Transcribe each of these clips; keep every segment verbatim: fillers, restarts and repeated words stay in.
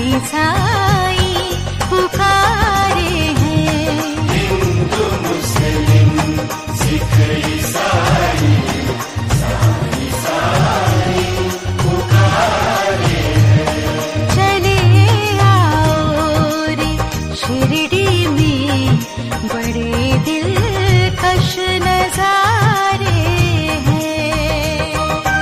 ईसाई पुकारे हैं। हिंदू मुस्लिम सिख ईसाई सारी सारी पुकारे हैं। चले आओ रे शिरडी में बड़े दिलकश नजारे हैं।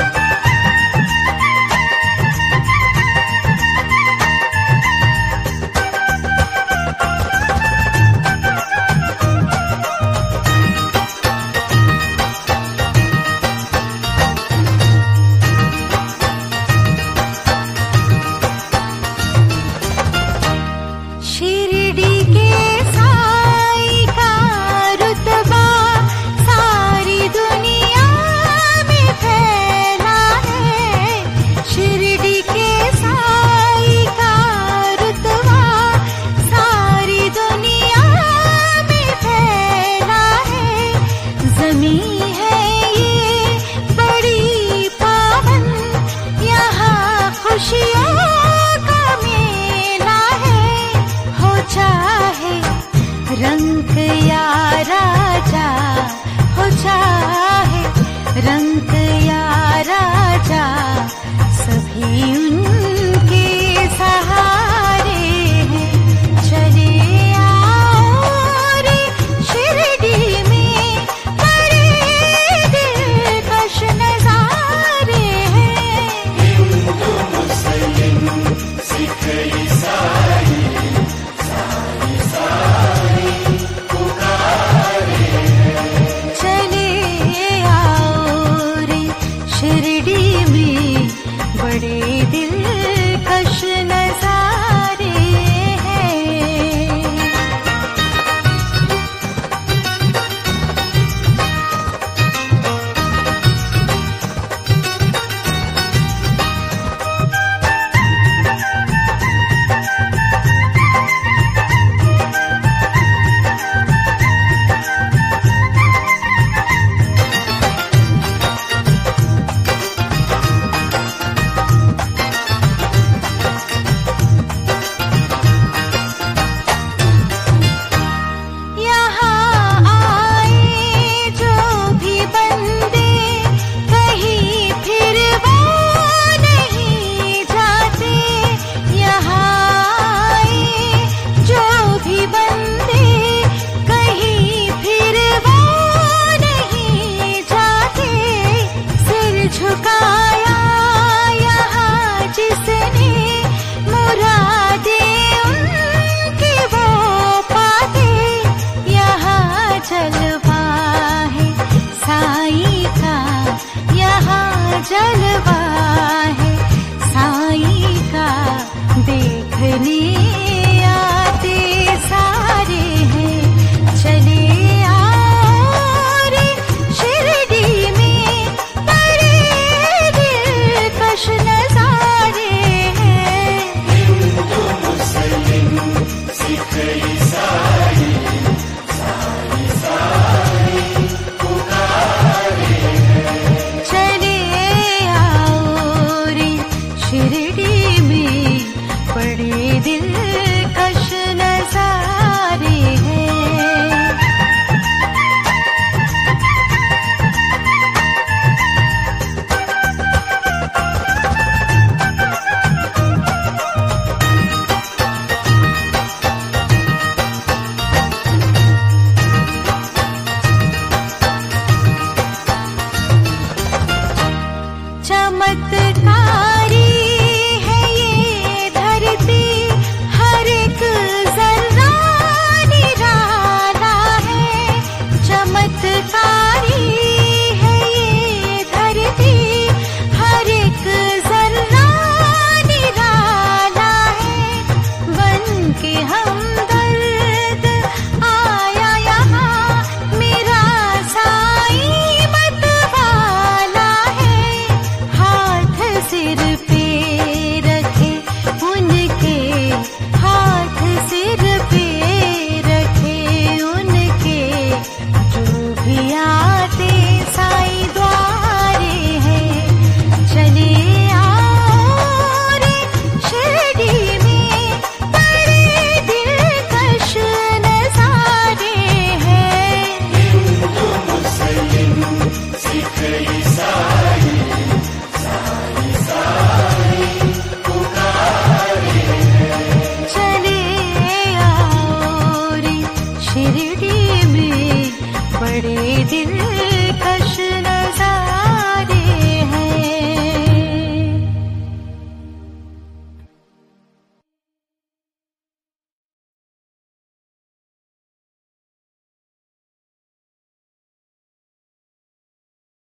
शिरडी के साईं का रुतबा सारी दुनिया में फैला है। शिरडी के साईं का रुतबा सारी दुनिया में फैला है। ज़मीं है ये बड़ी पावन, यहाँ खुशियों का मेला है। हो चाहे रंग या राजा, हो चाहे रंग या राजा, सभी उनके सहारे हैं। चले आओ रे शिरडी में बड़े दिलकश नजारे हैं। हिंदू मुस्लिम सिख ईसाई सारी सारी पुकारे हैं। चले आओ रे शिरडी में बड़े दिलकश नजारे हैं। यहाँ आए जो भी बंदे कहीं फिर वो नहीं जाते। यहाँ आए जो भी बंदे कहीं फिर वो नहीं जाते। सिर झुकाया यहाँ जिसने मुरादे उनकी वो पाते। यहाँ जलवा है साईं का, यहाँ जलवा है साईं का, देखने आते सारे हैं। चले आओ रे शिरडी में बड़े दिलकश नजारे हैं। हिंदू मुस्लिम सिख ईसाई सारी सारी पुकारे हैं। चले आओ रे शिरडी में बड़े दिलकश नजारे हैं। चमत्कारी है ये धरती, हर एक जर्रा निराला है। चमत्कारी है ये धरती, हर एक जर्रा निराला है। बन के हम